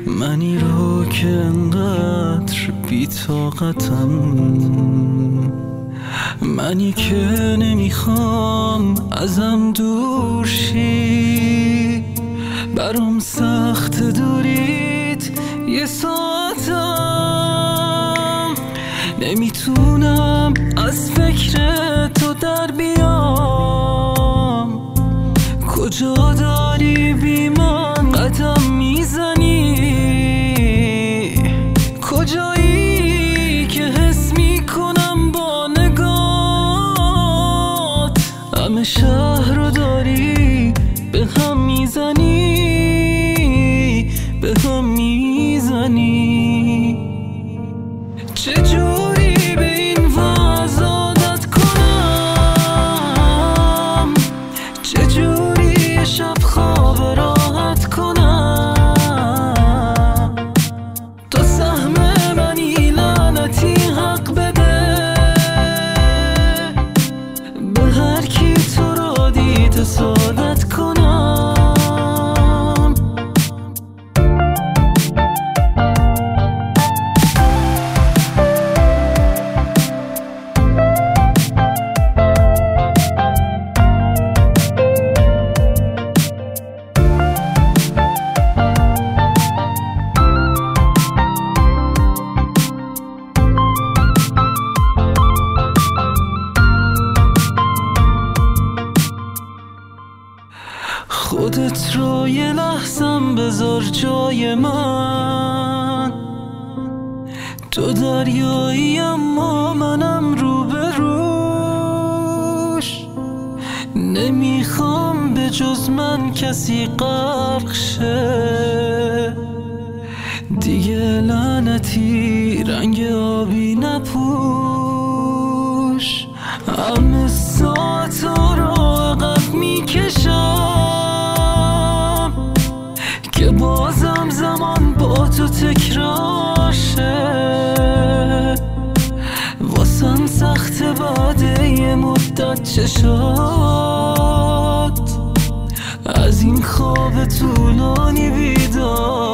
منی رو که انقدر بی‌طاقتم، منی که نمیخوام ازم دور شی، برام سخت دوریت یه ساعتم، نمیتونم از فکر تو در بیام. کجا داری بی من قدم میزنی؟ کجایی که حس میکنم با نگات همه شهر رو داری به هم میزنی، به هم میزنی. چجوری به این وضع عادت کنم؟ چجوری شب خواب راحت کنم؟ تو سهم منی لعنتی حق بده به هر کی تو را دید سعادت کنم. خودت رو یه لحظم بذار جای من، تو دریایی اما منم روبروش، نمیخوام به جز من کسی غرق شه، دیگه لعنتی رنگ آبی نپوش. همه ساعتا رو عقب میکشم که بازم زمان با تو تکرار شه، واسم سخت بعد یه مدت چشات از این خواب طولانی بیدار